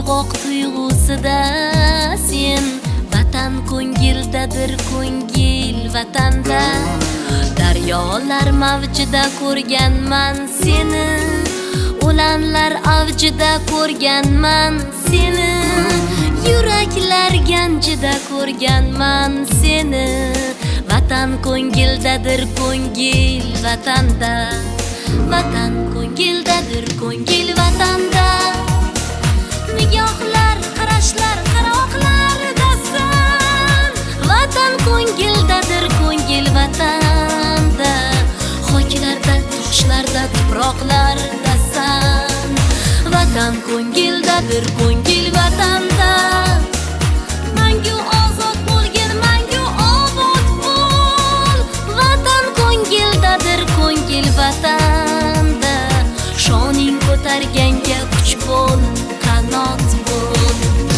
uyg'oq tuyg'usida sen vatan ko'ngildadir ko'ngil vatanda daryolar mavjida ko'rganman seni o'lanlar avjida ko'rganman seni yuraklar ganjida ko'rganman seni vatan ko'ngildadir ko'ngil vatanda vatan ko'ngildadir ko'ngil vatanda nigohlar qarashlar qaroqlardasan vatan ko'ngildadir ko'ngil vatanda hoykilarda toshlarda tuproqlardasan vatan ko'ngildadir ko'ngil vatanda mangu ozod bo'lgin mangu obod bo'l vatan ko'ngildadir ko'ngil vatanda shoning ko'targanga kuch bo'l qanot bo'l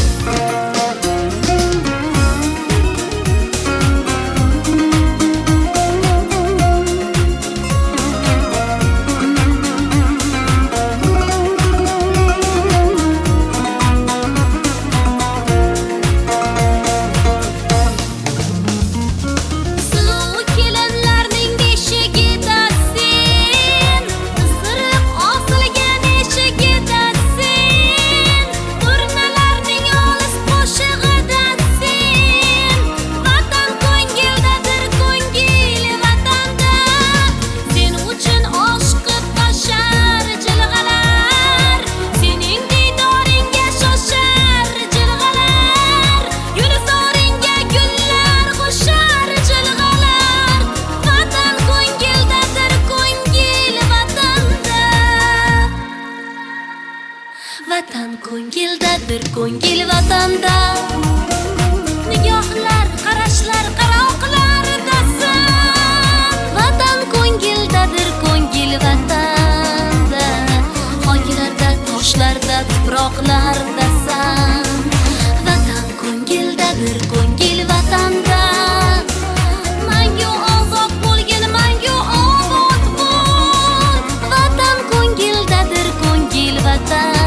vatan ko'ngildadir ko'ngil vatanda nigohlar qarashlar qaroqlardasan vatan ko'ngildadir ko'ngil vatanda hoykilarda toshlarda tuproqlardasan vatan ko'ngildadir ko'ngil vatanda mangu ozod bo'lgin mangu obod bo'l vatan ko'ngildadir ko'ngil vatan